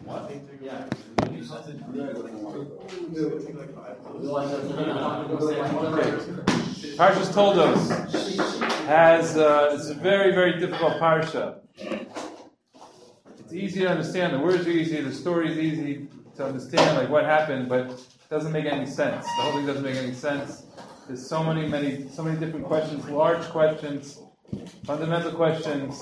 Parshas Toldos has it's a very, very difficult parsha. It's easy to understand. The words are easy. The story is easy to understand, like what happened, but it doesn't make any sense. The whole thing doesn't make any sense. There's so many different questions, large questions, fundamental questions.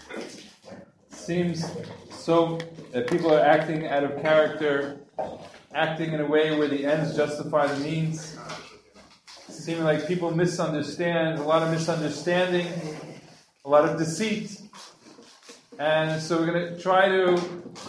Seems so that people are acting out of character, acting in a way where the ends justify the means. Seeming like people misunderstand, a lot of misunderstanding, a lot of deceit. And so we're going to try to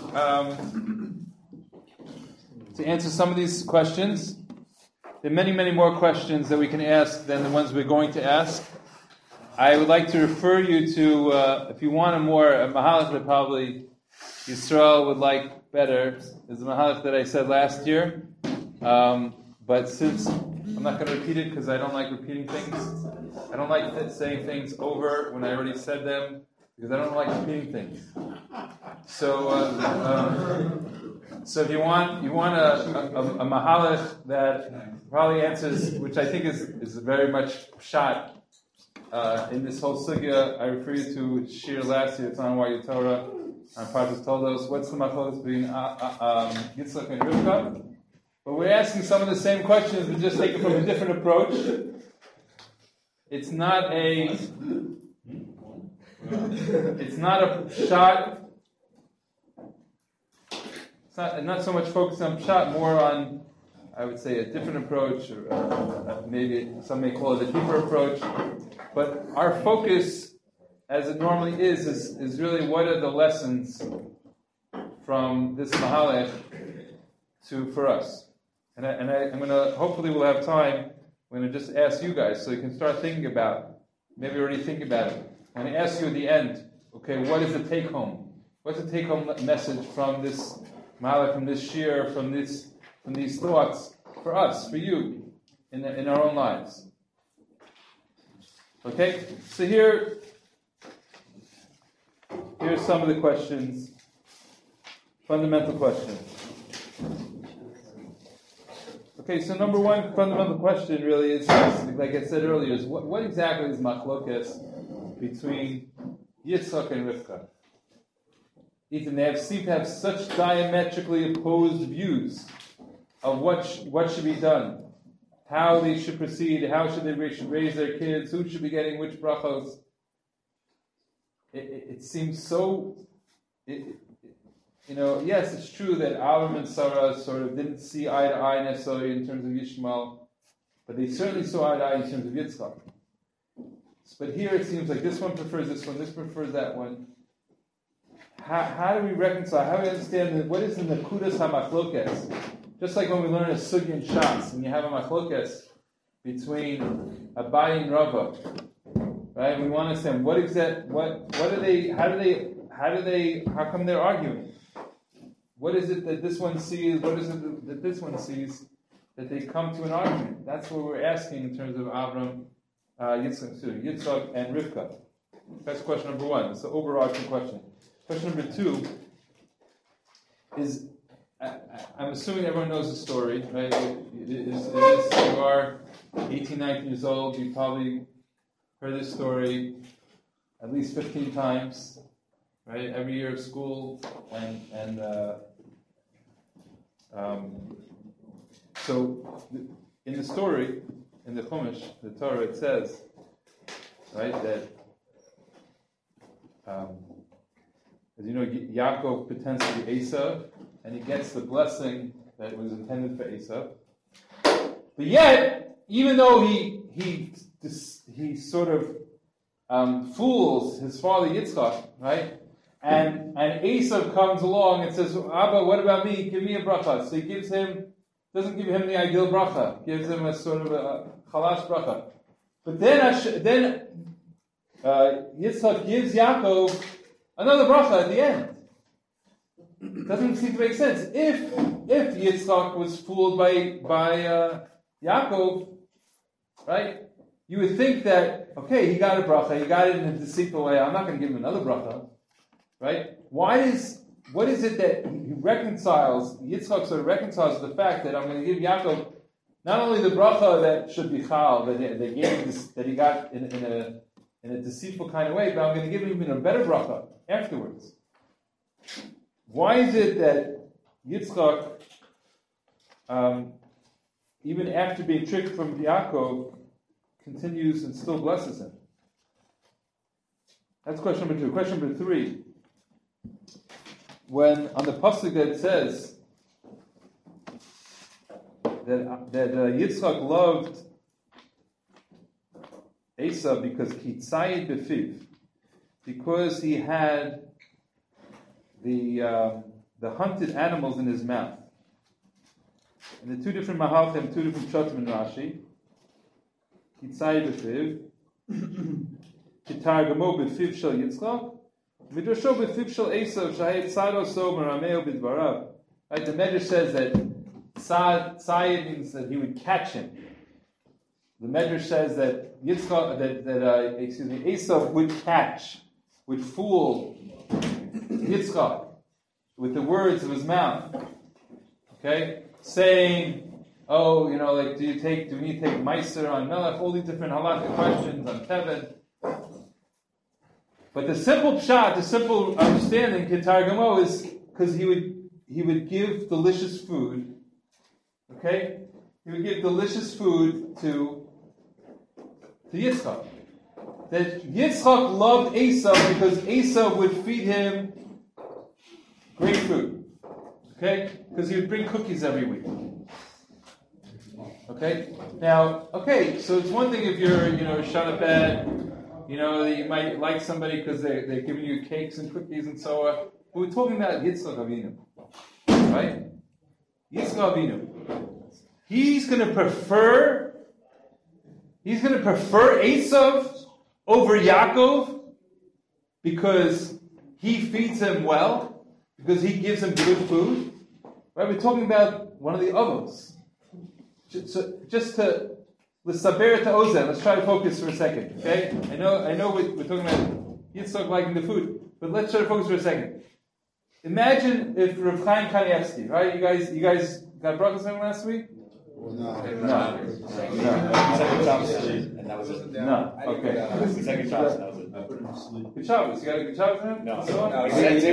answer some of these questions. There are many, many more questions that we can ask than the ones we're going to ask. I would like to refer you to, if you want a mahalach that probably Yisrael would like better, is the mahalach that I said last year. But since I'm not going to repeat it because I don't like repeating things. I don't like saying things over when I already said them because I don't like repeating things. So if you want a mahalach that probably answers, which I think is very much shot in this whole sugya, I refer you to Shir last year. It's on Why Torah on Parshas Toldos. What's the machlokes between Yitzchak and Rivka? But we're asking some of the same questions, but just take it from a different approach. It's not a shot. It's not so much focused on shot, more on, I would say, a different approach, or maybe some may call it a deeper approach. But our focus, as it normally is really what are the lessons from this mahalach for us. And I'm going to, hopefully we'll have time, I'm going to just ask you guys so you can start thinking about, maybe already think about it. I'm going to ask you at the end, okay, what is the take home? What's the take home message from this mahalach, from this shir, from these thoughts for us, for you, in our own lives? Okay, so here's some of the questions, fundamental questions. Okay, so number one fundamental question really is, like I said earlier, is what exactly is machlokes between Yitzchak and Rivka? Ethan, they seem to have such diametrically opposed views of what should be done, how they should proceed, how should they raise their kids, who should be getting which brachos. It seems so. Yes, it's true that Avram and Sarah sort of didn't see eye to eye necessarily in terms of Yishmael, but they certainly saw eye to eye in terms of Yitzchak. But here it seems like this one prefers this one, this prefers that one. How do we reconcile? How do we understand what is the Nakudas HaMachlokes? Just like when we learn a Sugi and Shas, and you have a Machlokes between Abaye and Rava, right? We want to understand what are they? How come they're arguing? What is it that this one sees? What is it that this one sees that they come to an argument? That's what we're asking in terms of Avram, Yitzchak, and Rivka. That's question number one. It's the overarching question. Question number two is, I'm assuming everyone knows the story, right? You are 18, 19 years old. You probably heard this story at least 15 times. Right, every year of school, and so in the story, in the Chumash, the Torah, it says, right, that as you know, Yaakov pretends to be Esav, and he gets the blessing that was intended for Esav. But yet, even though he sort of fools his father Yitzchak, right? And Esav comes along and says, Abba, what about me? Give me a bracha. So he doesn't give him the ideal bracha, gives him a sort of a chalash bracha. But then Yitzchak gives Yaakov another bracha at the end. Doesn't seem to make sense. If Yitzchak was fooled by Yaakov, right? You would think that, okay, he got a bracha, he got it in a deceitful way, I'm not going to give him another bracha. Right? Why does what is it that he reconciles? Yitzchak sort of reconciles the fact that I'm going to give Yaakov not only the bracha that should be chal, that they gave this, that he got in a deceitful kind of way, but I'm going to give him even a better bracha afterwards. Why is it that Yitzchak, even after being tricked from Yaakov, continues and still blesses him? That's question number 2. Question number 3. When on the pasuk that it says that Yitzchak loved Esav because kitzayid befiv, because he had the hunted animals in his mouth. And the 2 different mahalchim, 2 different pshatim in Rashi. Kitzayid befiv, kitargamo befiv shel Yitzchak, midrasho befiv shel Esav shahayit tzado so merameo bidvarav. Right, the Medrash says that tzayid means that he would catch him. The Medrash says that Yitzchak, Esav would fool Yitzchak with the words of his mouth. Okay, saying, "Oh, like, do we need to take Meiser on Melech?" All these different halakha questions on Tevin. But the simple pshat, the simple understanding, Ketargamo, is because he would give delicious food. Okay, he would give delicious food to Yitzchak. That Yitzchak loved Esav because Esav would feed him great food. Okay, because he would bring cookies every week. Okay, now, so it's one thing if you're, Shanapet, you might like somebody because they're giving you cakes and cookies and so on. But we're talking about Yitzchak Avinu, right? Yitzchak Avinu. He's going to prefer Esav over Yaakov because he feeds him well, because he gives him good food. Right? We're talking about one of the avos. Just to l'saber to ozen, let's try to focus for a second. Okay? I know we're talking about Yitzchak liking the food, but let's try to focus for a second. Imagine if Rav Chaim Kanievsky, right? You guys got brachas on last week? No. And that was it. No. Okay. The second Shabbos, that was it. Good Shabbos. You got a good Shabbos for him? No. You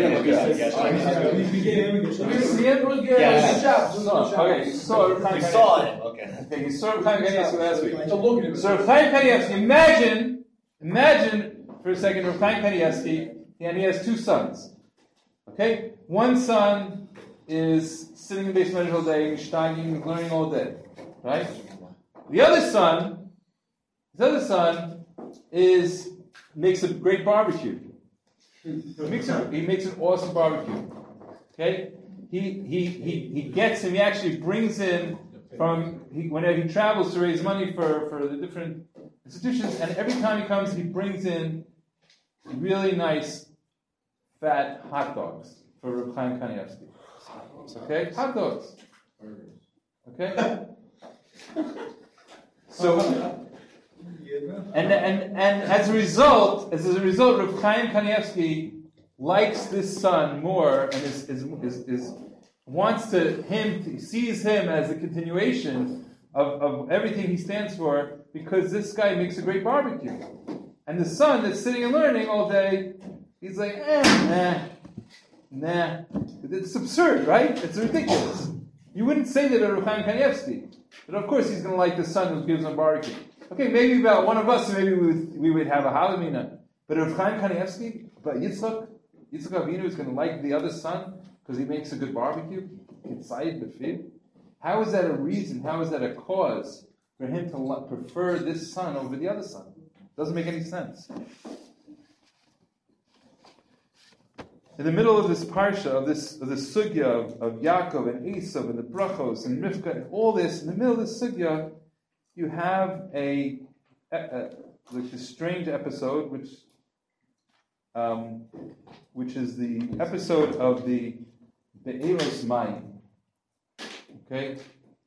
saw it. Okay. You saw Rav Chaim Kanievsky last week. So Rav Chaim Kanievsky, imagine for a second Rav Chaim Kanievsky, and he has 2 sons. Okay? One son is sitting in the basement all day, steiging, learning all day. Right? The other son makes a great barbecue. He makes an awesome barbecue. Okay? He actually brings in whenever he travels to raise money for the different institutions, and every time he comes, he brings in really nice fat hot dogs for Reb Chaim Kanievsky. Okay? Hot dogs. Okay? So, and as a result, Reb Chaim Kanievsky likes this son more and sees him as a continuation of everything he stands for, because this guy makes a great barbecue. And the son that's sitting and learning all day, he's like, nah. It's absurd, right? It's ridiculous. You wouldn't say that of Reb Chaim Kanievsky. But of course he's going to like the son who gives him barbecue. Okay, maybe about one of us, maybe we would have a halamina. But Reb Chaim Kanievsky, about Yitzchak Avinu is going to like the other son because he makes a good barbecue. How is that a reason? How is that a cause for him to prefer this son over the other son? Doesn't make any sense. In the middle of this parsha, of this sugya of Yaakov and Esav and the brachos and Rivka and all this, in the middle of this sugya, you have this strange episode, which is the episode of the Be'eros Mayim. Okay,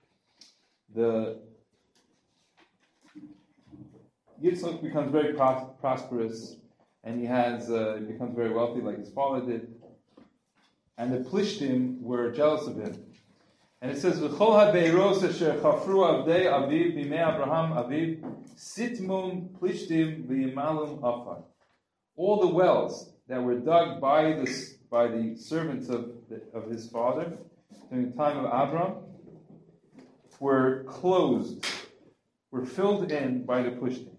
Yitzchak becomes very prosperous, and he becomes very wealthy, like his father did. and the Plishtim were jealous of him. And it says, "V'chol ha'beiros asher chafru avdei aviv b'mei Abraham aviv sitmum Plishtim v'yimalum afar." All the wells that were dug by the servants of his father during the time of Abram were closed, were filled in by the Plishtim.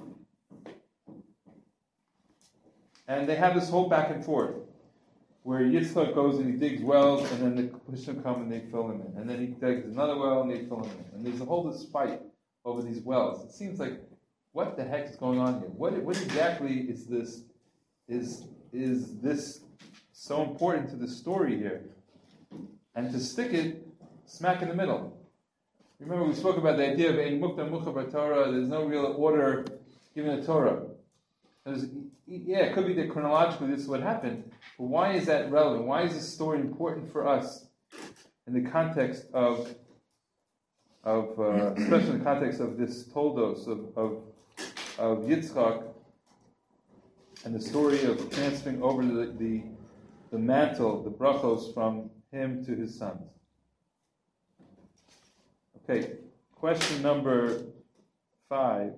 And they have this whole back and forth, where Yitzchak goes and he digs wells, and then the Plishtim come and they fill him in. And then he digs another well and they fill him in. And there's a whole fight over these wells. It seems like, what the heck is going on here? What exactly is this? Is this so important to the story here? And to stick it smack in the middle. Remember, we spoke about the idea of Ein Mukta Mucha Torah. There's no real order given a Torah. It could be that chronologically this is what happened, but why is that relevant? Why is this story important for us in the context of especially in the context of this Toldos of Yitzchak and the story of transferring over the mantle, the brachos, from him to his sons? Okay, question number 5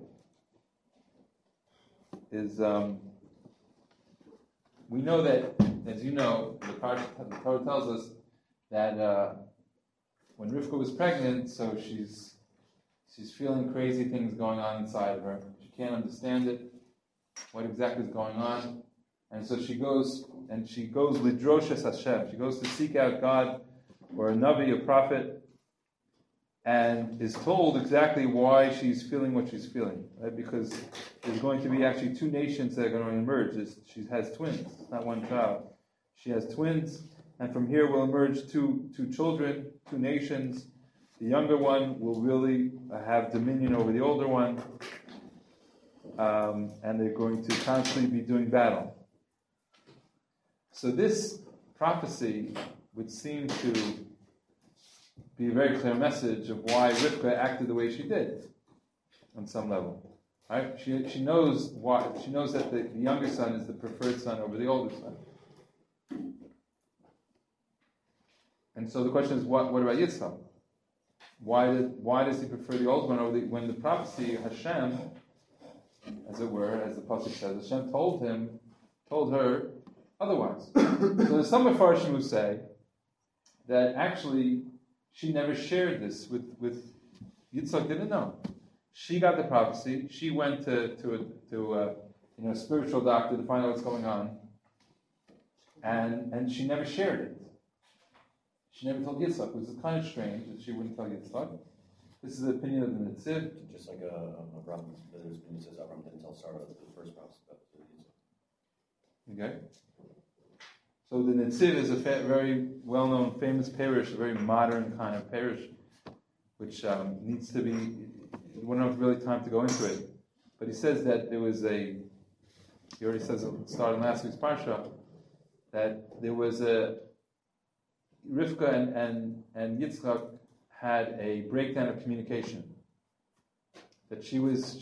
is, we know that, as you know, the Torah tells us that when Rivka was pregnant, so she's feeling crazy things going on inside of her. She can't understand it, what exactly is going on, and so she goes lidroshes Hashem. She goes to seek out God, or a navi, a prophet, and is told exactly why she's feeling what she's feeling, right? Because there's going to be actually 2 nations that are going to emerge. She has twins, it's not one child. She has twins, and from here will emerge two children, 2 nations. The younger one will really have dominion over the older one, and they're going to constantly be doing battle. So this prophecy would seem to be a very clear message of why Rivka acted the way she did, on some level. Right? She knows why. She knows that the younger son is the preferred son over the older son. And so the question is, what about Yitzchak? Why does he prefer the old one over when the prophecy, Hashem, as it were, as the pasuk says, Hashem told her otherwise. So there's some Mefarshim who say that actually she never shared this with Yitzchak. Didn't know. She got the prophecy. She went to a spiritual doctor to find out what's going on, and she never shared it. She never told Yitzchak, which is kind of strange that she wouldn't tell Yitzchak. This is the opinion of the Netziv. Just like Abraham, there's opinion says Abraham didn't tell Sarah the first prophecy about Yitzchak. Okay. So the Netziv is a very well-known, famous parish, a very modern kind of parish, which needs to be, we don't have really time to go into it. But he says that there was he already says at the start of last week's Parsha, that there was Rivka and Yitzchak had a breakdown of communication. That she was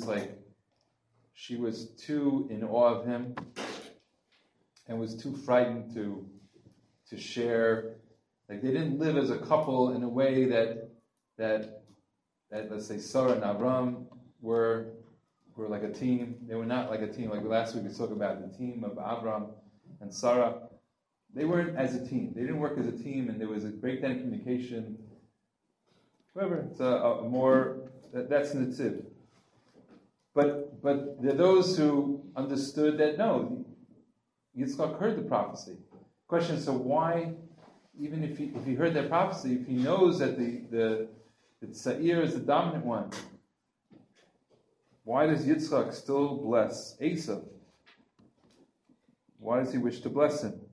too in awe of him, and was too frightened to share. Like, they didn't live as a couple in a way that let's say Sarah and Avram were like a team. They were not like a team. Like last week we talked about the team of Avram and Sarah. They weren't as a team. They didn't work as a team, and there was a breakdown in communication. However, it's a more that's Netziv. But there are those who understood that no, Yitzchak heard the prophecy. Question: so why, even if he heard that prophecy, if he knows that the Seir is the dominant one, why does Yitzchak still bless Esav? Why does he wish to bless him?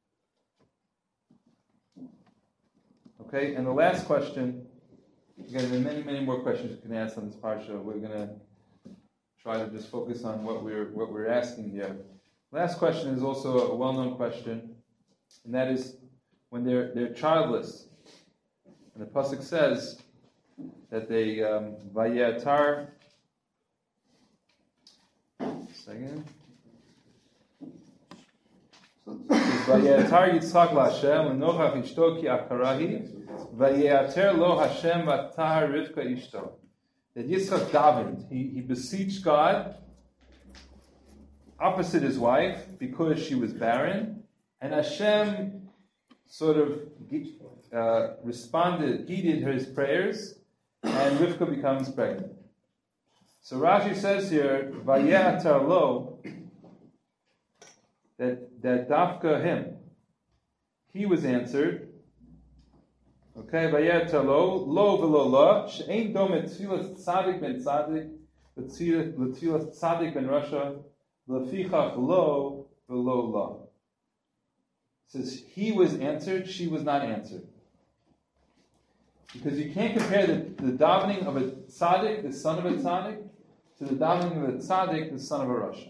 Okay, and the last question. Again, there are many, many more questions you can ask on this parsha. We're going to try to just focus on what we're asking here. Last question is also a well-known question, and that is when they're childless, and the pasuk says that they vayetar. Second. Vayetar Yitzchak LaHashem L'nochach Ishto Ki Akarahi Vayeter Lo Hashem Vatar Rivka Ishto. That Yitzchak davened, he beseeched God opposite his wife because she was barren, and Hashem sort of responded, heeded his prayers, and Rivka becomes pregnant. So Rashi says here, Vayetar Lo, that Dafka him, he was answered. Okay, Vayetar Lo v'lo la, she'ein domet tfilas tzadik ben tzadik, l'tfilas tzadik ben rasha, l'fichach lo v'lo la. It says he was answered, she was not answered. Because you can't compare the davening of a tzaddik, the son of a tzaddik, to the davening of a tzaddik, the son of a rasha.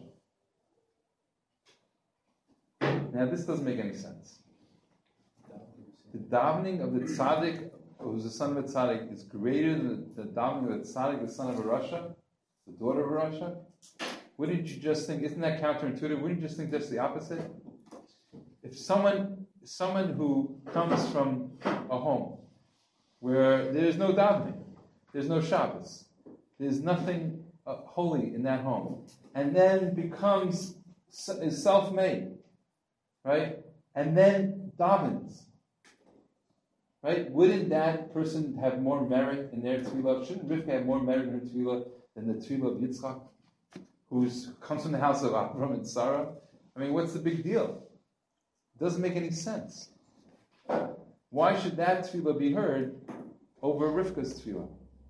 Now this doesn't make any sense. The davening of the tzaddik, who's the son of a tzaddik, is greater than the davening of the tzaddik, the son of a rasha, the daughter of a rasha. Wouldn't you just think, isn't that counterintuitive? Wouldn't you just think that's the opposite? If someone who comes from a home where there's no davening, there's no Shabbos, there's nothing holy in that home, and then is self-made, right? And then davens, right? Wouldn't that person have more merit in their tefillah? Shouldn't Rivka have more merit in her tefillah than the tefillah of Yitzchak, who comes from the house of Avram and Sarah? I mean, what's the big deal? It doesn't make any sense. Why should that tefillah be heard over Rivka's tefillah?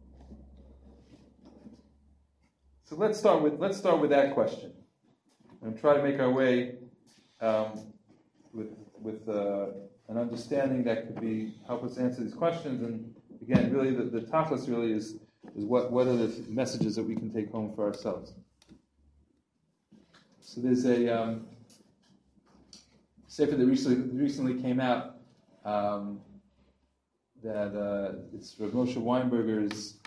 So let's start with that question, and try to make our way with an understanding that could help us answer these questions. And again, really, the tachlis really is what are the messages that we can take home for ourselves. So there's a sefer that recently came out that it's Rav Moshe Weinberger's,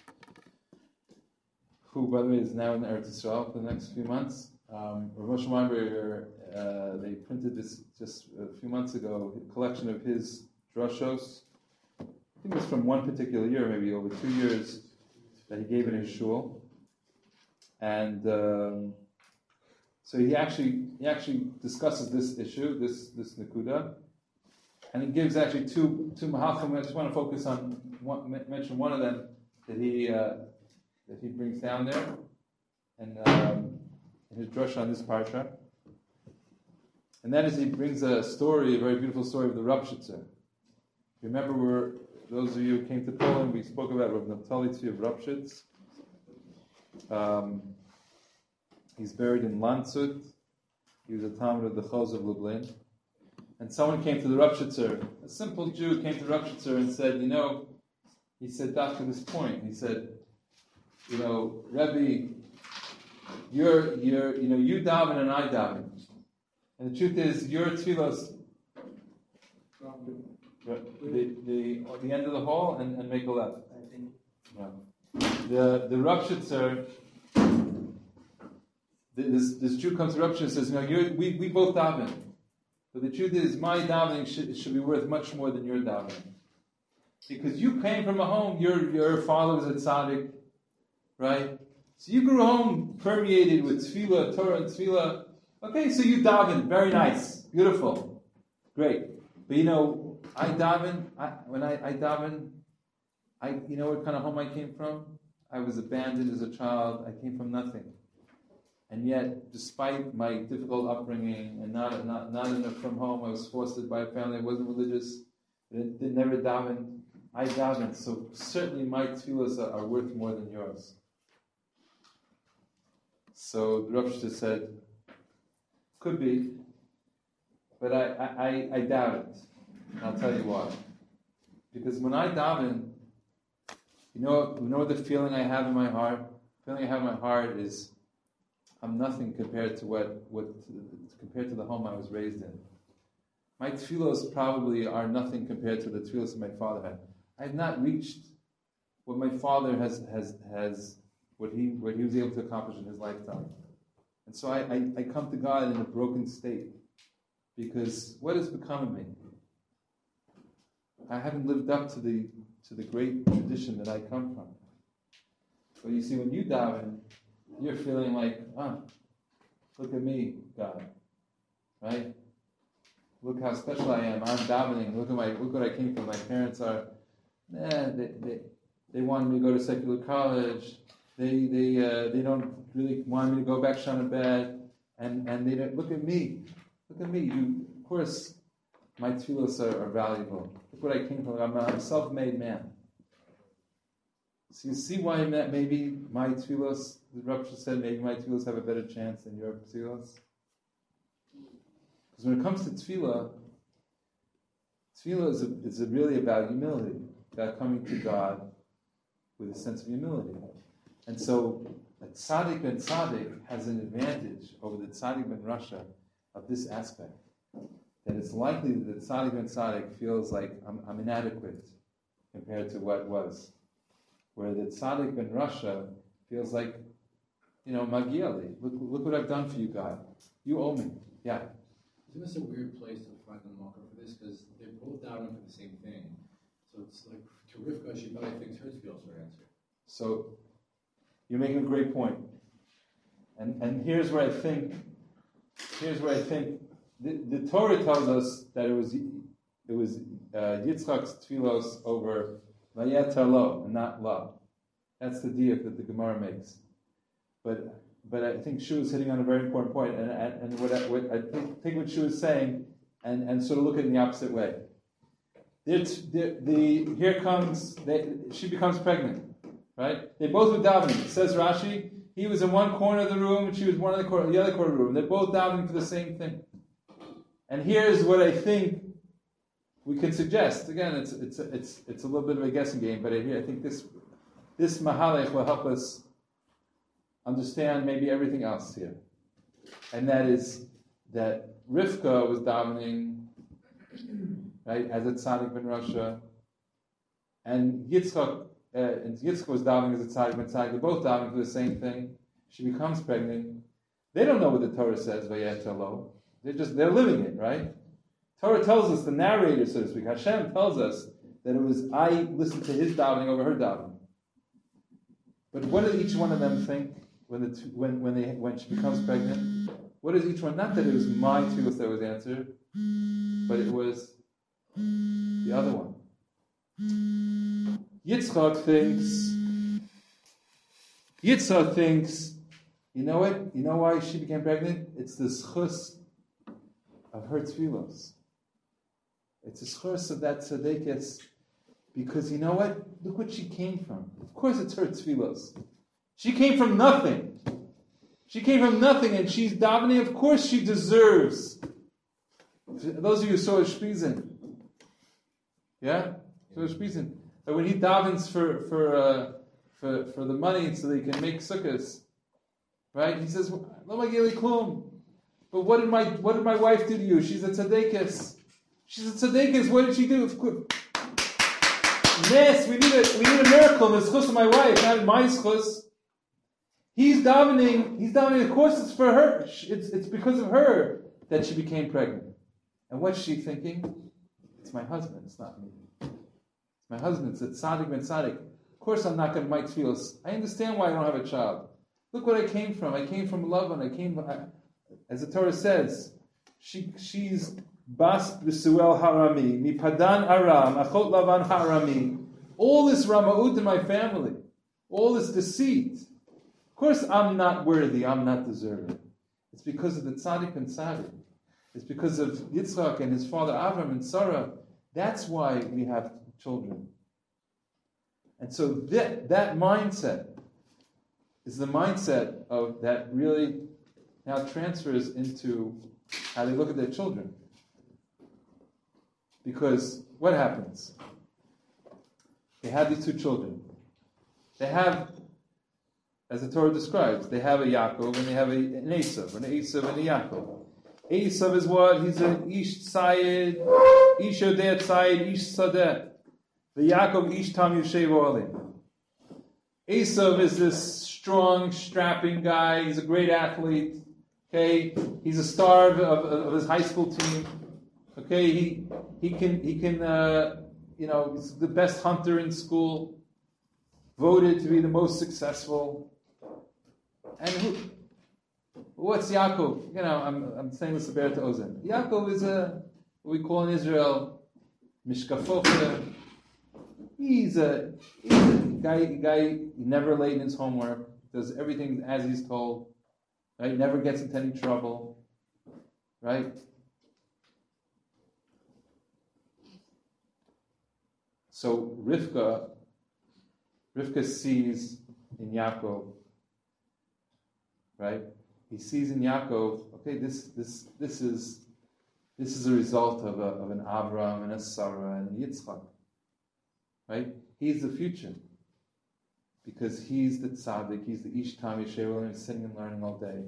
who, by the way, is now in Eretz Yisrael for the next few months. Rav Moshe Weinberger, they printed this just a few months ago, a collection of his drushos. I think it was from one particular year, maybe over 2 years, that he gave in his shul. And so he actually discusses this issue, this nekuda, and he gives actually two mahalchim. I just want to focus on mention one of them that he brings down there, and in his drush on this parsha. And that is, he brings a very beautiful story of the Ropshitzer. Remember, those of you who came to Poland, we spoke about Rav Naftali Tzvi of Ropshitz. He's buried in Landshut. He was a Talmud of the Choz of Lublin. And someone came to the Ropshitzer, a simple Jew came to the Ropshitzer and said, he said, after this point, he said, Rebbe, you daven and I daven. And the truth is, your tefillos, the end of the hall and make a left. I think. Yeah. The Ropshitzer, this Jew comes to Ropshitzer and says, we both daven. But the truth is, my davening should be worth much more than your davening. Because you came from a home, your father was a tzaddik, right? So you grew home permeated with tefillah, Torah and tefillah. Okay, so you daven, very nice, beautiful, great. But I daven, when I daven, you know what kind of home I came from? I was abandoned as a child, I came from nothing. And yet, despite my difficult upbringing and not enough from home, I was fostered by a family that wasn't religious, that never davened. I davened, so certainly my tefillahs are worth more than yours. So the Rav Shita said, could be, but I doubt it. And I'll tell you why. Because when I daven, you know the feeling I have in my heart? The feeling I have in my heart is, I'm nothing compared to compared to the home I was raised in. My tefillos probably are nothing compared to the tefillos that my father had. I have not reached what my father has what he was able to accomplish in his lifetime. And so I come to God in a broken state. Because what has become of me? I haven't lived up to the great tradition that I come from. But you see, when you daven, you're feeling like, look at me, God, right? Look how special I am. I'm davening. Look what I came from. My parents are, they wanted me to go to secular college. They don't really want me to go back to bed. And they don't, look at me. Look at me. Of course, my tefillos are valuable. Look what I came from. I'm a self-made man. So you see why maybe my tefillos, the Rebbe said, maybe my tefillos have a better chance than your tefillos? Because when it comes to tefillah is really about humility, about coming to God with a sense of humility. And so a tzaddik ben tzaddik has an advantage over the tzaddik ben rasha of this aspect. That it's likely that the tzaddik ben tzaddik feels like I'm inadequate compared to what was. Where the tzaddik ben rasha feels like, Magieli, look what I've done for you, God. You owe me. Yeah. Isn't this a weird place to find the marker for this? Because they're both doubting for the same thing. So it's like, to Rivka, she probably thinks hers feels her answer. So, you're making a great point. And here's where I think the Torah tells us that it was Yitzchak's tefillos over Vayeta lo, and not la. That's the diak that the Gemara makes. But I think Shu is hitting on a very important point, and what I think what Shu is saying, and sort of look at it in the opposite way. She becomes pregnant, right? They both were davening. It says Rashi, he was in one corner of the room, and she was the other corner of the room. They're both davening for the same thing. And here's what I think we can suggest. Again, it's a little bit of a guessing game, but I think this mahalech will help us understand maybe everything else here. And that is that Rivka was davening, right, as a tzaddik ben rasha, and Yitzchak was davening as a tzaddik ben tzaddik. They're both davening for the same thing. She becomes pregnant. They don't know what the Torah says, vayeta lo. They're living it, right? Torah tells us, the narrator, so to speak, Hashem tells us that it was, I listened to his davening over her davening. But what did each one of them think when she becomes pregnant? What is each one? Not that it was my tefillos that was answered, but it was the other one. Yitzchak thinks, you know what? You know why she became pregnant? It's the schus of her tefillos. It's the schus of that tzaddikus. Because you know what? Look what she came from. Of course it's her tefillos. She came from nothing. And she's davening. Of course she deserves. Those of you who saw Shpizin. Yeah? So Shpizin. But when he davens for the money so they can make sukkahs, right? He says, Lo magili klum. But what did my wife do to you? She's a tzaddikus. What did she do? Yes, we need a miracle. The schus of my wife, not my schus. He's davening. Of course, it's for her. It's because of her that she became pregnant. And what's she thinking? It's my husband. It's not me. It's my husband. It's tzaddik ben tzaddik. Of course, I'm not going to make tefillos. I understand why I don't have a child. Look what I came from. I came from Lavan. As the Torah says, she's Bas B'Suel Harami, Mi Padan Aram, Achot Lavan Harami. All this Ramaut in my family, all this deceit. Of course, I'm not worthy, I'm not deserving. It's because of the tzaddik and tzaddik. It's because of Yitzchak and his father Avram and Sarah. That's why we have children. And so that mindset is the mindset of that really now transfers into how they look at their children. Because what happens? They have these two children. They have, as the Torah describes, they have a Yaakov and they have an Esav, and a Yaakov. Esav is what? He's an Ish Tzayid, Ish Yodeh Tzayid, Ish Sadeh. The Yaakov Ish Tam Yoshev Olim. Esav is this strong, strapping guy. He's a great athlete. Okay, he's a star of his high school team. Okay, he can he's the best hunter in school, voted to be the most successful. And what's Yaakov? I'm saying this about to Ozen. Yaakov is what we call in Israel mishkafocha. He's a guy never late in his homework, does everything as he's told, right? Never gets into any trouble, right? So Rivka sees in Yaakov, right? He sees in Yaakov, okay, this is a result of an Abraham and a Sarah and a Yitzchak, right? He's the future because he's the tzaddik, he's the Ish Tam Yeshev, and sitting and learning all day.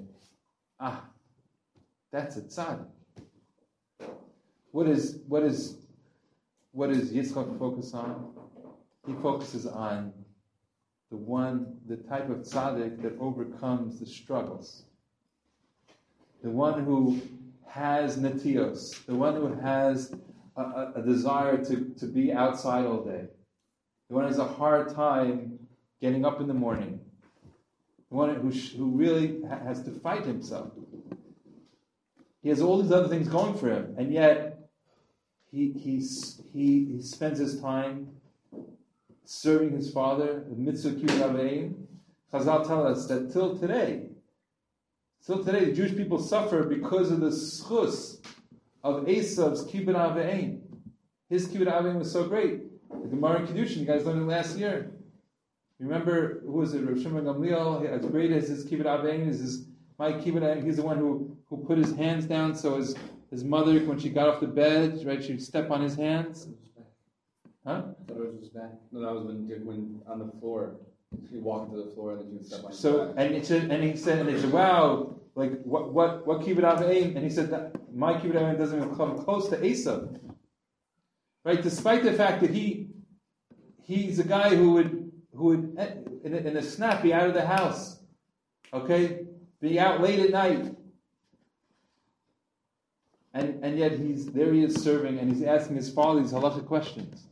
That's a tzaddik. What is Yitzchak focus on? He focuses on the type of tzaddik that overcomes the struggles. The one who has netios, the one who has a desire to be outside all day. The one who has a hard time getting up in the morning. The one who really has to fight himself. He has all these other things going for him, and yet he spends his time serving his father, the mitzvah kibbutz aveim. Chazal tell us that till today, the Jewish people suffer because of the schus of Esav's kibbutz aveim. His kibbutz aveim was so great. The Gemara in Kedushin, you guys learned it last year. Remember, who was it? Rav Shimon Gamliel. As great as his kibbutz aveim is, my kibbutz aveim. He's the one who put his hands down so his mother, when she got off the bed, right, she'd step on his hands. Huh? I thought it was his back. No, that was when on the floor. He walked to the floor and then he would step on his back. And they said, wow, like what kibbutz aveim? And he said that my kibbutz aveim doesn't even come close to Esav. Right? Despite the fact that he's a guy who would in a snap be out of the house, okay, be out late at night, and yet he is serving and he's asking his father these halachic questions.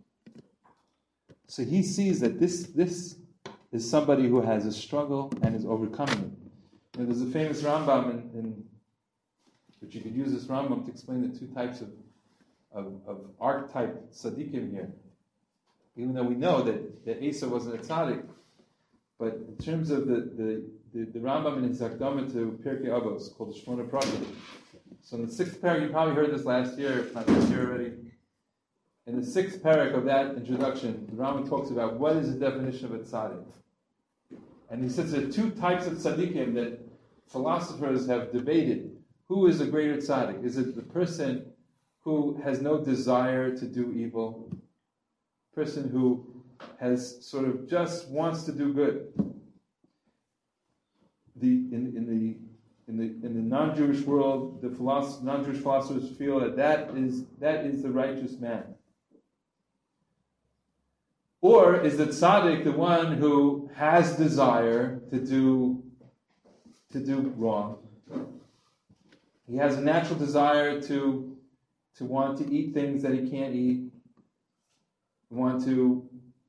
So he sees that this is somebody who has a struggle and is overcoming it. There's a famous Rambam in which you could use this Rambam to explain the two types of archetype tzaddikim here. Even though we know that Asa wasn't a tzaddik, but in terms of the Rambam in his Akdama to Pirkei Avos, called the Shmona Prakim. So in the 6th parak, you probably heard this last year, if not this year already. In the 6th parak of that introduction, the Rambam talks about what is the definition of a tzaddik. And he says there are two types of tzaddikim that philosophers have debated. Who is a greater tzaddik? Is it the person who has no desire to do evil? Person who has sort of just wants to do good. In the non-Jewish world, the non-Jewish philosophers feel that is the righteous man. Or is the tzaddik the one who has desire to do wrong? He has a natural desire to want to eat things that he can't eat. Want to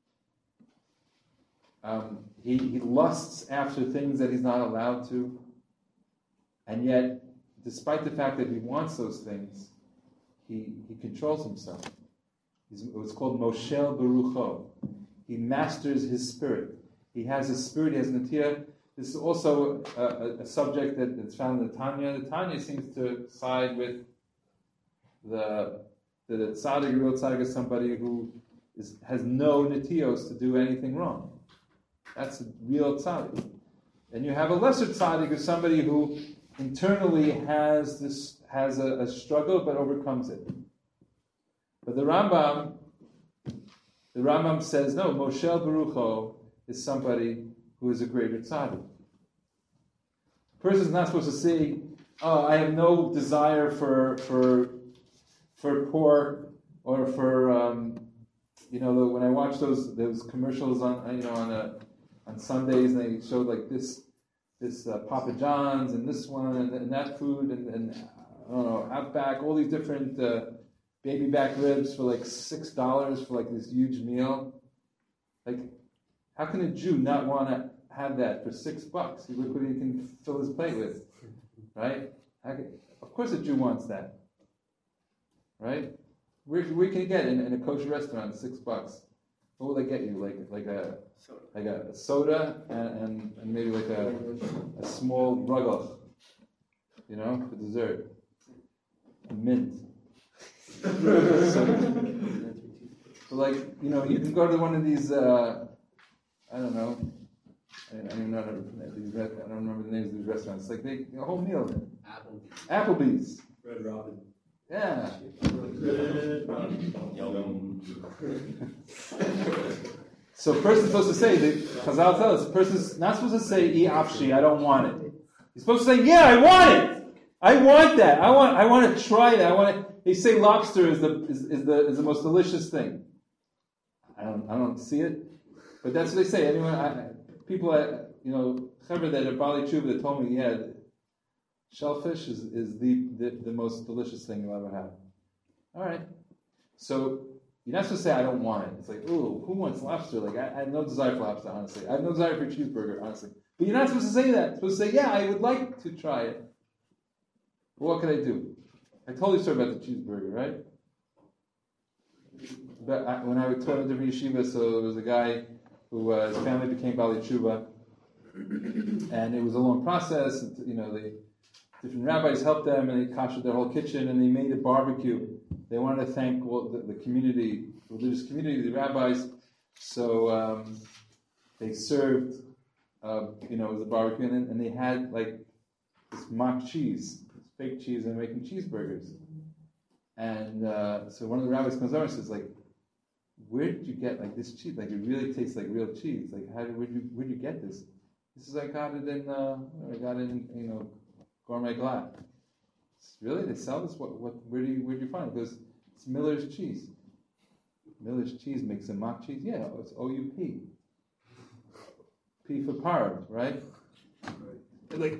he lusts after things that he's not allowed to, and yet, despite the fact that he wants those things, he controls himself. It's what's called Moshel Berucho. He masters his spirit. He has a spirit. He has Natiyah. This is also a subject that's found in the Tanya. The Tanya seems to side with the tzaddik. Real tzaddik is somebody who has no netios to do anything wrong. That's a real tzaddik. And you have a lesser tzaddik, who's somebody who internally has a struggle but overcomes it. But the Rambam says no. Moshel Berucho is somebody who is a greater tzaddik. A person is not supposed to say, "Oh, I have no desire for pork or for." When I watch those commercials on Sundays, and they showed like this this Papa John's and this one and that food and I don't know, Outback, all these different baby back ribs for like $6 for like this huge meal. Like, how can a Jew not want to have that for $6? Look what he can fill his plate with, right? Of course a Jew wants that, right? Where can you get in a kosher restaurant $6? What will they get you? Like a soda and maybe like a small ruggle, for dessert. A mint. So like, you can go to one of these, I don't know, I don't remember the names of these restaurants. Like a whole meal. Applebee's. Red Robin. Yeah. So a person's supposed to say, the Chazal tells us, a person's not supposed to say, I afshi, I don't want it. He's supposed to say, yeah, I want it. I want that. I want to try that. They say lobster is the most delicious thing. I don't see it, but that's what they say. People Chaver that are Bali Tshuva that told me, yeah, shellfish is the most delicious thing you'll ever have. All right, so you're not supposed to say I don't want it. It's like, ooh, who wants lobster? Like I have no desire for lobster, honestly. I have no desire for a cheeseburger, honestly. But you're not supposed to say that. You're supposed to say, yeah, I would like to try it. But what can I do? I told you a story about the cheeseburger, right? But when I taught in different yeshiva, so there was a guy who his family became Bali Tshuva, and it was a long process. And, the different rabbis helped them, and they kashered their whole kitchen, and they made a barbecue. They wanted to thank the community, the religious community, the rabbis. So they served, it was a barbecue, and they had like this mock cheese. Fake cheese and making cheeseburgers. And so one of the rabbis comes over and says, like, where did you get like this cheese? Like it really tastes like real cheese. Like where'd you get this? He says, I got it in Gourmet Glatt. Really? They sell this? Where'd you find it? He goes, it's Miller's cheese. Miller's cheese makes a mock cheese? Yeah, it's OUP. P for parv, right? Like,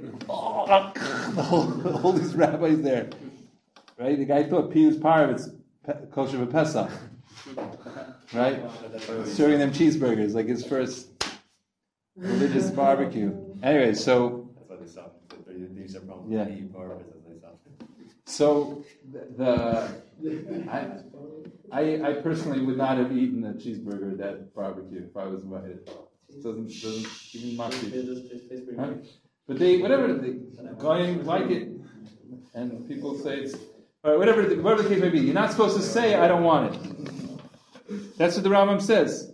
all these rabbis there, right? The guy thought P was parv, it's kosher for Pesach, right? Serving them cheeseburgers, like his first religious barbecue. Anyway, so that's why they stop. These are problems. Yeah. They stop. So I personally would not have eaten a cheeseburger at that barbecue if I was invited. It doesn't even mock cheese. Huh? But they going like it, and people say it's all right. Whatever the case may be, you're not supposed to say I don't want it. That's what the Rambam says.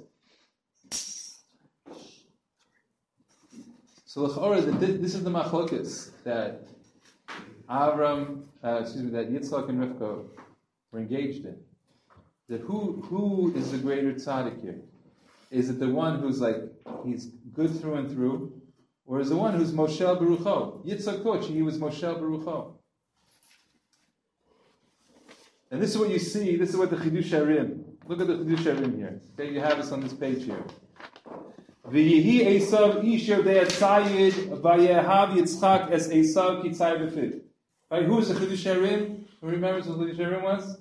So this is the machlokes that that Yitzchak and Rivka were engaged in. That who is the greater tzaddik here? Is it the one who's like he's good through and through? Or is the one who's Moshel Barucho? Yitzchak Koch, he was Moshel Barucho. And this is what you see, this is what the Chidush Harim. Look at the Chidush Harim here. Okay, you have this on this page here. V'yihi Esav ish yodei tzayid v'yehav Yitzchak es Esav ki tzayid b'fid. Right, who is the Chidush Harim? Who remembers what the Chidush Harim was?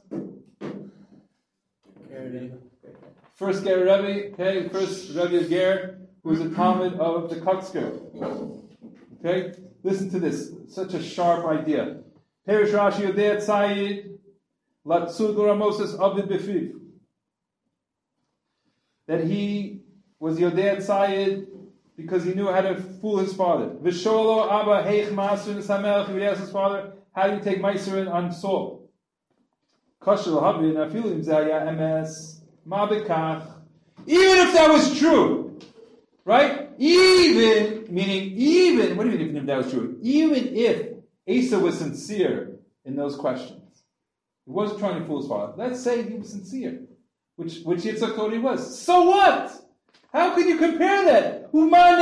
First Ger Rebbe, okay, first Rebbe Ger, who was a Talmud of the Kotzker. Okay? Listen to this. Such a sharp idea. Perish Rashi Yodei Tzayid Latzud Ramoses Avid Befiv. That he was Yodei Tzayid because he knew how to fool his father. V'sholo Abba Heich Maser Nesamelech. He would ask his father, how do you take Meiser on Saul? Kashel Havin Afilim Zaya MS Mabekach. Even if that was true. Right? What do you mean if that was true? Even if Asa was sincere in those questions, he wasn't trying to fool his father. Let's say he was sincere, which Yitzchak Cody was. So what? How can you compare that?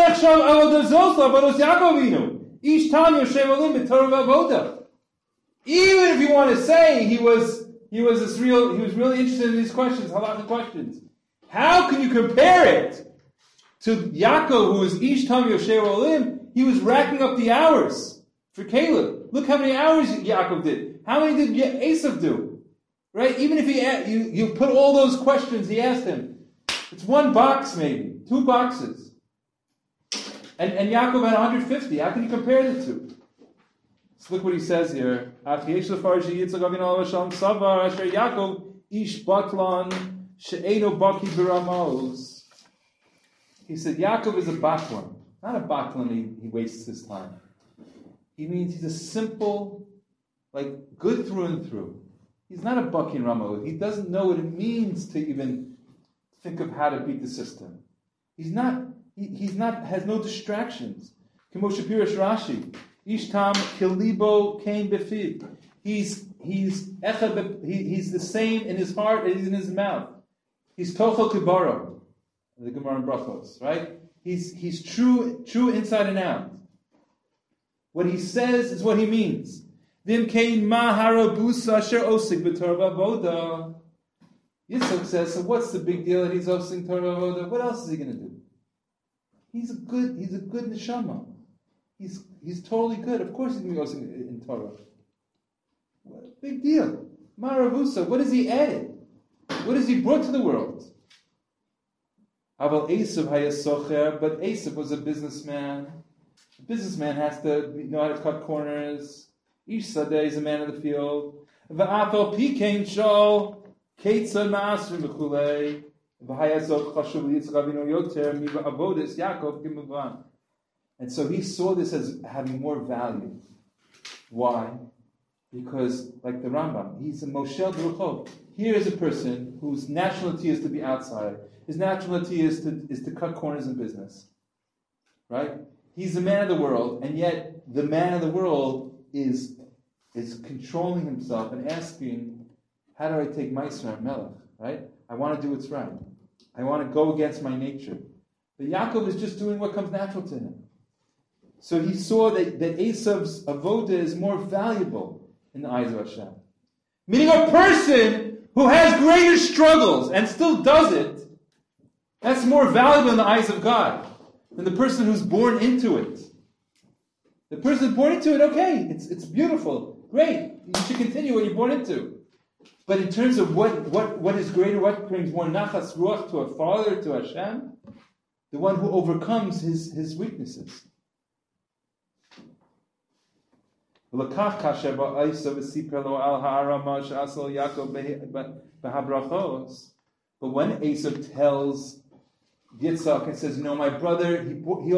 Even if you want to say he was really interested in these questions, halakha questions, how can you compare it to Yaakov, who is Ish Tam Yosher Olim? He was racking up the hours for Caleb. Look how many hours Yaakov did. How many did Esav do? Right? Even if you put all those questions he asked him, it's one box maybe, 2 boxes. And Yaakov had 150. How can you compare the two? So look what he says here. Yaakov ish batlan she'eno baki b'ramos. He said Yaakov is a batlan. Not a batlan he wastes his time. He means he's a simple, like good through and through. He's not a baki in Ramo. He doesn't know what it means to even think of how to beat the system. He's not has no distractions. Kimo Shapirish Rashi. Ishtam Kilibo Kain Befid. He's the same in his heart as he's in his mouth. He's Tochel Kibaro, the Gemara in Brachos, right? He's true inside and out. What he says is what he means. Vim Kain Maharabusa Asher Osik B'Torah Voda. Yitzchak says, so what's the big deal that he's osing Torah Voda? What else is he going to do? He's a good neshama. He's totally good. Of course he's going to be osing in Torah. What a big deal. Maravusa, what has he added? What has he brought to the world? Aval Esav hayasocher, but Esav was a businessman. A businessman has to know how to cut corners. Ish Sadeh is a man of the field. Va'afal pikein shol. And so he saw this as having more value. Why? Because, like the Rambam, he's a Moshel B'Ruchov. Here is a person whose nationality is to be outside. His nationality is to cut corners in business. Right? He's the man of the world, and yet the man of the world is controlling himself and asking, how do I take Meiser Melech? Right? I want to do what's right. I want to go against my nature. But Yaakov is just doing what comes natural to him. So he saw that Esav's avoda is more valuable in the eyes of Hashem. Meaning a person who has greater struggles and still does it, that's more valuable in the eyes of God than the person who's born into it. The person born into it, okay, it's beautiful, great. You should continue what you're born into. But in terms of what is greater, what brings more nachas ruach to a father, to Hashem, the one who overcomes his weaknesses. But when Esav tells Yitzchak and says, my brother, he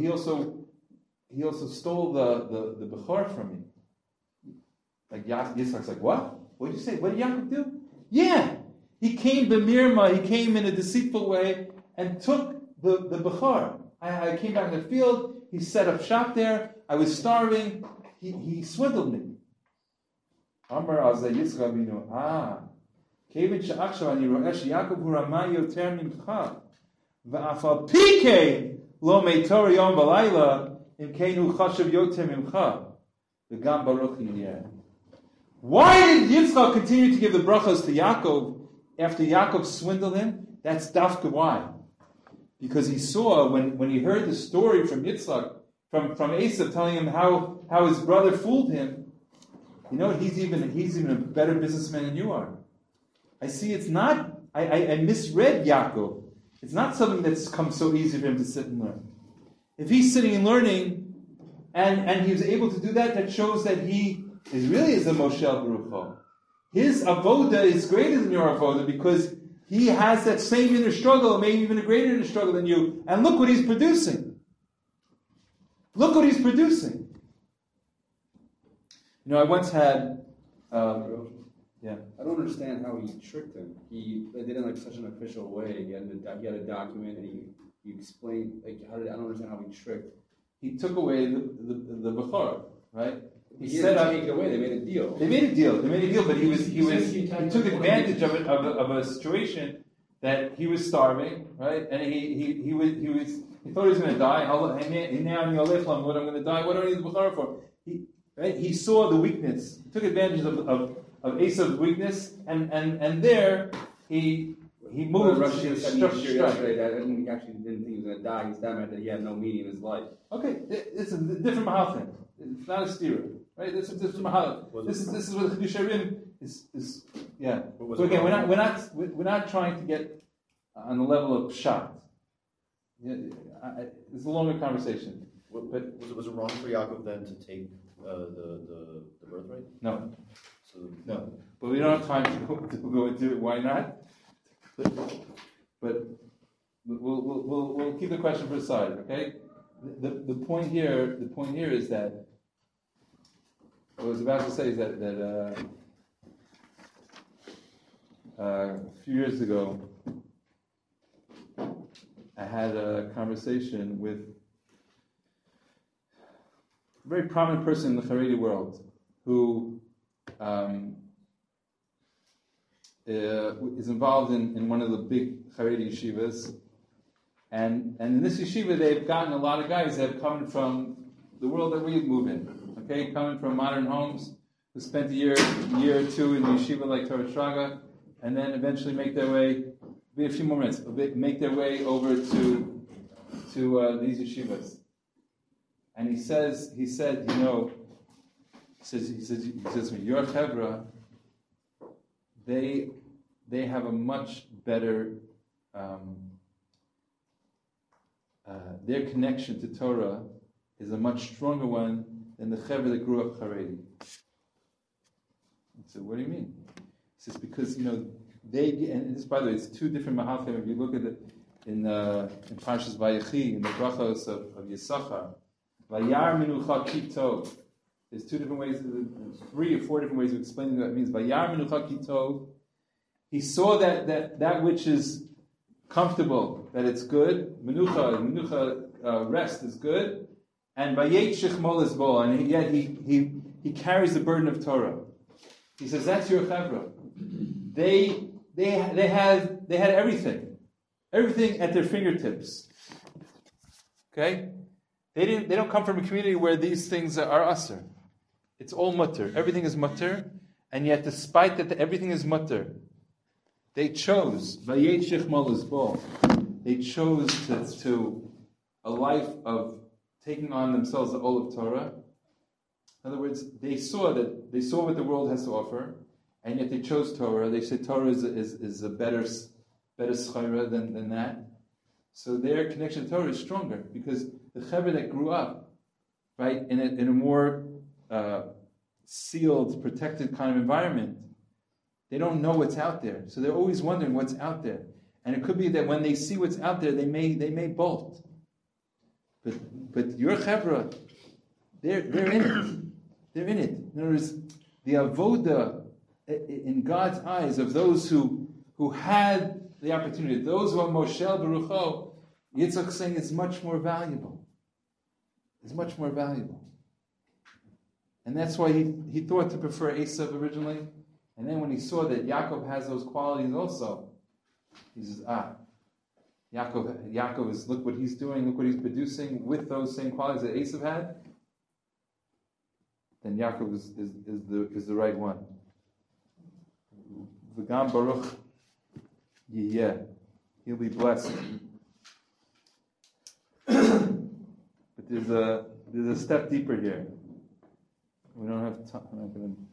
also stole the bechor from me. Like Yitzchak's like, what? What did you say? What did Yaakov do? Yeah, he came b'mirma. He came in a deceitful way and took the bechor. I came back in the field. He set up shop there. I was starving. He swindled me. Amar azay Yitzchak Avinu. Kevin she'achshav ani ro'eh sheYaakov hu rama yoter mimcha va'afal pikein lo meitor yom v'layla im kein hu chashav yoter mimcha v'gam baruch yiyeh. Why did Yitzchak continue to give the brachas to Yaakov after Yaakov swindled him? That's dafka why. Because he saw, when he heard the story from Yitzchak, from Esav telling him how his brother fooled him, he's even a better businessman than you are. I see it's not, I misread Yaakov. It's not something that's come so easy for him to sit and learn. If he's sitting and learning, and he was able to do that, that shows that he is a Moshel B'Ruchov. His avoda is greater than your avoda because he has that same inner struggle, maybe even a greater inner struggle than you. And look what he's producing. Look what he's producing. I once had... yeah. I don't understand how he tricked him. They did it in such an official way. He had a document and he explained, I don't understand how he tricked. He took away the bechor, right? He said take it away. They made a deal. They made a deal, but he took advantage of a situation that he was starving, right? And he thought he was going to die. What I'm going to die. What do I need the bechor for? He saw the weakness. He took advantage of Esav's weakness, and there he he moved. Rosh He Hashanah said struck yesterday that he actually didn't think he was going to die. He's that he had no meaning in his life. Okay, it's a different mahalchim. It's not a stira, right? This is different mahalchim. This is what the Chidusharim is. Yeah. So again, we're not trying to get on the level of pshat. Yeah, it's a longer conversation. But was it wrong for Yaakov then to take the birthright? No. So No. But we don't have time to go into it. Why not? But we'll keep the question for a side, okay? The point here is that what I was about to say is that a few years ago I had a conversation with a very prominent person in the Haredi world who is involved in one of the big Haredi yeshivas, and in this yeshiva they've gotten a lot of guys that have come from the world that we move in, okay, coming from modern homes, who spent a year or two in the yeshiva like Torah Shraga, and then eventually make their way, be a few more minutes, make their way over to these yeshivas. And he said, he says to me, your chevra, they have a much better, their connection to Torah is a much stronger one than the chevra that grew up Haredi. I said, what do you mean? He says, because, they, and this, by the way, it's two different mahalchim. If you look at it in Parshas Vayechi, in the brachos of Yisachar, Vayar Minucha Kitov. There's two different ways, 3 or 4 different ways of explaining what it means. Vayar Minucha Kitov. He saw that which is comfortable, that it's good. Minucha, rest is good. And Vayet Shechmol is bol, and yet he carries the burden of Torah. He says that's your chevra. They had everything at their fingertips. Okay. They don't come from a community where these things are usher. It's all mutter. Everything is mutter, and yet despite that everything is mutter, they chose Vayet Shechmal Isbol. They chose to a life of taking on themselves the Ol of Torah. In other words, they saw what the world has to offer, and yet they chose Torah. They said Torah is a better schayra than that. So their connection to Torah is stronger because the chevra that grew up, right, in a more sealed, protected kind of environment, they don't know what's out there. So they're always wondering what's out there. And it could be that when they see what's out there, they may bolt. But your chevra, they're in it. They're in it. In other words, the avoda in God's eyes of those who had the opportunity, those who are Moshel Barucho, Yitzchak saying it's much more valuable. It's much more valuable. And that's why he thought to prefer Esav originally. And then when he saw that Yaakov has those qualities also, he says, Yaakov is, look what he's doing, look what he's producing with those same qualities that Esav had. Then Yaakov is the right one. V'gam Baruch Yiyeh. He'll be blessed. But there's a step deeper here. We don't have time. I'm not going to.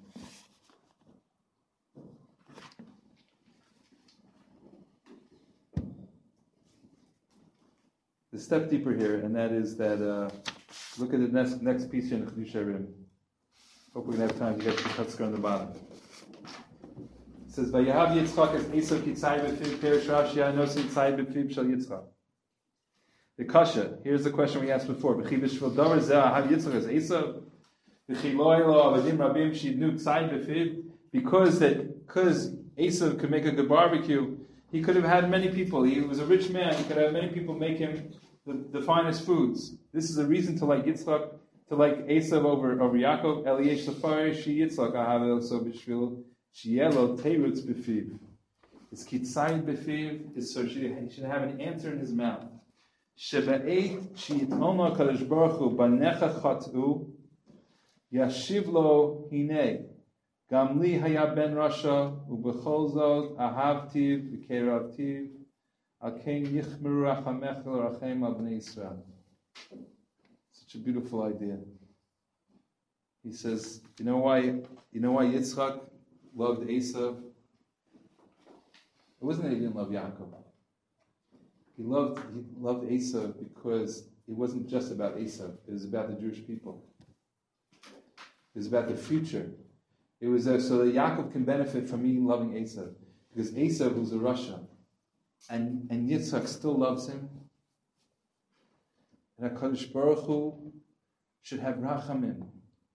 The step deeper here, and that is that look at the next piece here in the Chidusharim. Hope we're going to have time to get to Chutzker on the bottom. It says, "Vayahav Yitzchak as Esav kitzai b'fiv perish Rashi anosi kitzai b'fiv shel Yitzchak." The kasha. Here's the question we asked before. B'chi b'shvil davar zeh ahav Yitzchak as Esav b'chi lo elo avadim rabim shidnu kitzai b'fiv. Because Esav could make a good barbecue, he could have had many people. He was a rich man. He could have many people make him the finest foods. This is a reason to like Yitzchak, to like Esav over Yaakov. Eliesh Safari she Yitzchak ahav so b'shvil sheyelo teirutz b'fiv. His kitzai b'fiv is so he should have an answer in his mouth. Sheba'et she'itolna Kadosh Baruch Hu banecha chatu yashiv lo hinei. Gamli haya ben rasha ubechol zot ahavtiv v'keravtiv al kein yichmeru rachamech l'rachem al bnei Yisrael. Such a beautiful idea. He says, you know why Yitzchak loved Esav? It wasn't that he didn't love Yaakov. He loved Esav because it wasn't just about Esav. It was about the Jewish people. It was about the future. It was so that Yaakov can benefit from me loving Esav. Because Esav was a Russia. And Yitzchak still loves him. And HaKadosh Baruch Hu should have rachamim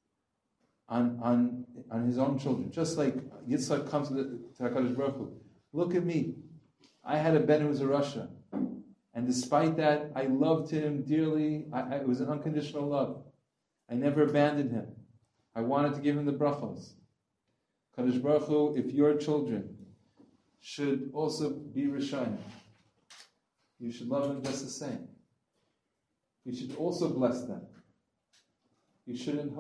on his own children. Just like Yitzchak comes to HaKadosh Baruch Hu. Look at me. I had a ben who was a Russia. And despite that, I loved him dearly. It was an unconditional love. I never abandoned him. I wanted to give him the brachos. Kadosh Baruch Hu, if your children should also be Rishayim, you should love them just the same. You should also bless them. You shouldn't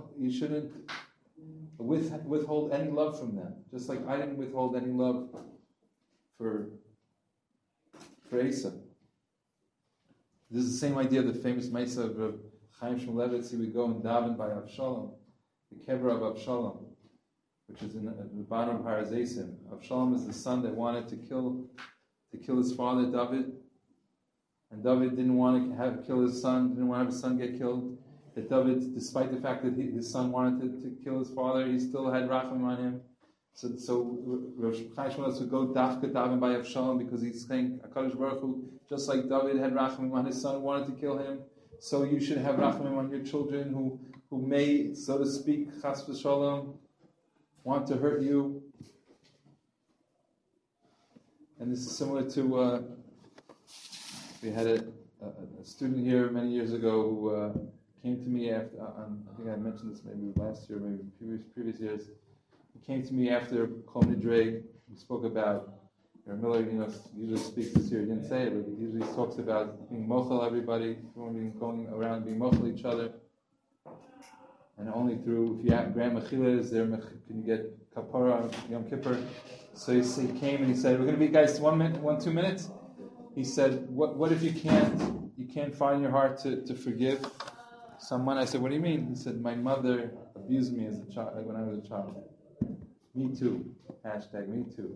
withhold any love from them. Just like I didn't withhold any love for Esau. This is the same idea of the famous Mesa of Chaim Shmulevitz. He would go and daven by Avshalom, the kever of Avshalom, which is in the bottom of Har Zesim. Avshalom is the son that wanted to kill his father David, and David didn't want to kill his son, didn't want to have his son get killed. That David, despite the fact that his son wanted to kill his father, he still had racham on him. So Rosh Chaim Shmulevitz would go dafka daven by Avshalom because he's saying, HaKadosh Baruch Hu, just like David had rachamim on his son, wanted to kill him, so you should have rachamim on your children who may, so to speak, chas v'shalom, want to hurt you. And this is similar to, we had a student here many years ago who came to me after, I think I mentioned this maybe last year, maybe previous years. He came to me after Kol Nidre. We spoke about, Miller, usually speaks this year. He didn't say it, but he usually talks about being mochel everybody, going around being mochel each other, and only through, if you have Grand Mechila, is there can you get kapara on Yom Kippur? So he came and he said, "We're going to be, guys, 2 minutes." He said, "What if you can't find your heart to forgive someone?" I said, "What do you mean?" He said, "My mother abused me as a child, when I was a child." Me too. Hashtag me too.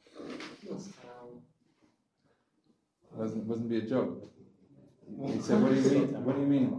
Wasn't be a joke. He said, "What do you mean? What do you mean?"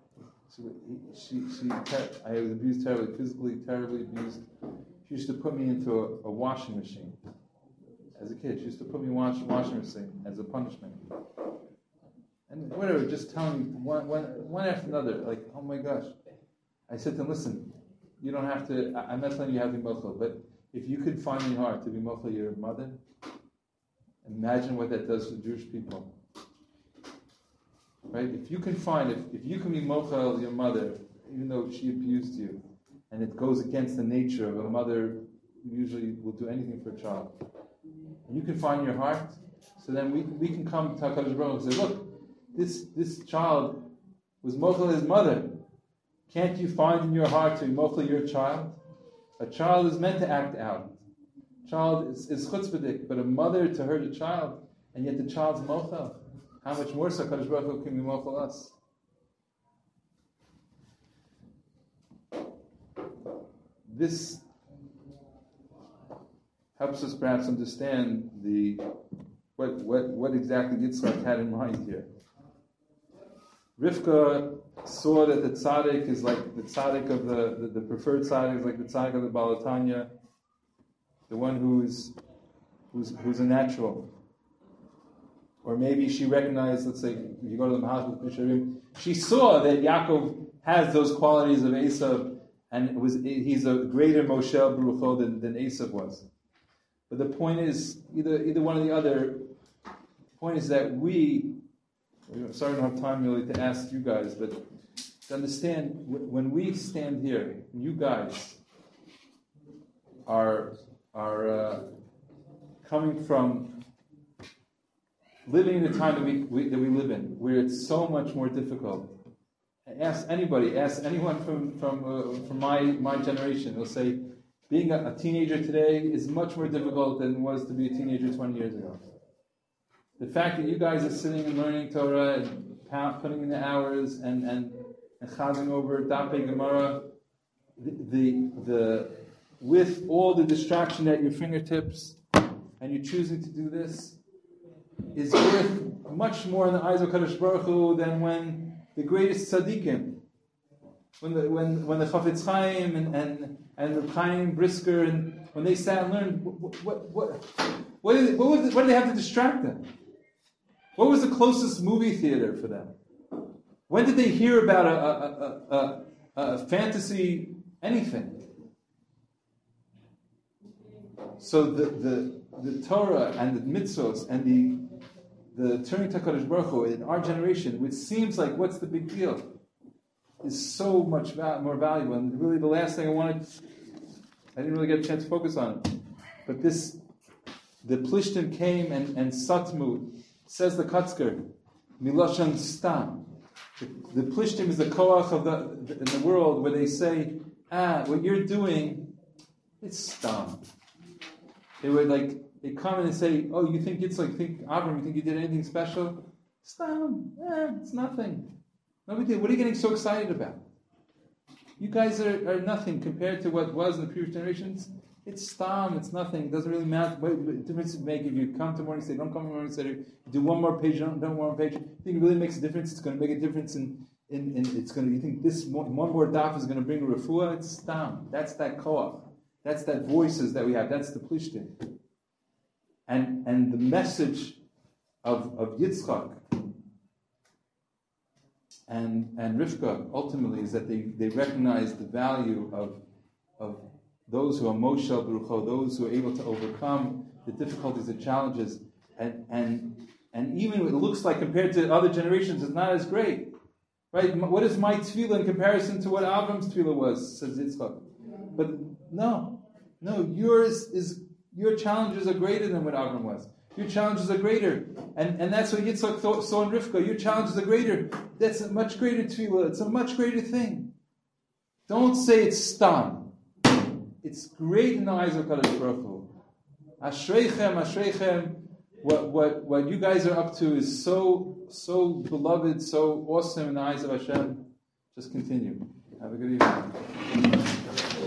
I was abused terribly, physically terribly abused. She used to put me into a washing machine as a kid. She used to put me in a washing machine as a punishment. And whatever, just telling me one after another, like, oh my gosh. I said to him, "Listen, you don't have to. I'm not telling you how to be mochel, but if you could find in your heart to be mochel your mother, imagine what that does to Jewish people. Right? If you can if you can be mochel your mother, even though she abused you, and it goes against the nature of a mother who usually will do anything for a child, and you can find your heart, so then we can come to HaKadosh Baruch Hu and say, look, this child was mochel his mother. Can't you find in your heart to be mochel your child? A child is meant to act out. Child is chutzpahdik, but a mother to hurt a child, and yet the child's mochel. How much more so HaKadosh Baruch Hu can be mochel us? This helps us perhaps understand what exactly Yitzchak had in mind here. Rivka saw that the tzaddik is like the tzaddik of the preferred tzaddik is like the tzaddik of the Balatanya, the one who's a natural. Or maybe she recognized, let's say, if you go to the Mahalach with Pisharim, she saw that Yaakov has those qualities of Esav, and he's a greater Moshe Baruch than Esav was. But the point is, either one or the other. The point is that sorry, I don't have time really to ask you guys, but to understand, when we stand here, you guys are coming from living in the time that we live in, where it's so much more difficult. Ask anyone from my generation. They'll say, being a teenager today is much more difficult than it was to be a teenager 20 years ago. The fact that you guys are sitting and learning Torah and putting in the hours and chazing over Dapei Gemara, the with all the distraction at your fingertips, and you're choosing to do this, is worth much more in the eyes of Kadosh Baruch Hu than when the greatest tzaddikim, when the Chafetz Chaim and the Chaim Brisker, and when they sat and learned, what did they have to distract them? What was the closest movie theater for them? When did they hear about a fantasy anything? So the Torah and the mitzvos and the turning to HaKadosh Baruch Hu in our generation, which seems like what's the big deal, is so much more valuable. And really the last thing I didn't really get a chance to focus on it, but the Plishtim came and Satmu, says the Kotzker, Miloshan Stam. The Plishtim is the koach in the world where they say, what you're doing, it's Stam. They come in and say, oh, you think Avram, you think you did anything special? Stam, it's nothing. No big deal. What are you getting so excited about? You guys are nothing compared to what was in the previous generations. It's Stam, it's nothing. It doesn't really matter. What difference does it make if you come to morning Seder, don't come to morning Seder, do one more page, don't one more page? You think it really makes a difference? It's going to make a difference in it's going to, you think this one more daf is going to bring a refuah? It's Stam. That's that koach. That's that voices that we have. That's the plishtim. And the message of Yitzchak and Rivka ultimately is that they recognize the value of those who are Moshel Barucho, those who are able to overcome the difficulties and challenges, and even it looks like compared to other generations, it's not as great, right? What is my tefillah in comparison to what Avram's tefillah was? Says Yitzchak. But no, your challenges are greater than what Avram was. Your challenges are greater, and that's what Yitzchak saw in Rivka. Your challenges are greater. That's a much greater tefillah. It's a much greater thing. Don't say it's stam. It's great in the eyes of Kadosh Baruch Hu. Ashreichem. What you guys are up to is so beloved, so awesome in the eyes of Hashem. Just continue. Have a good evening.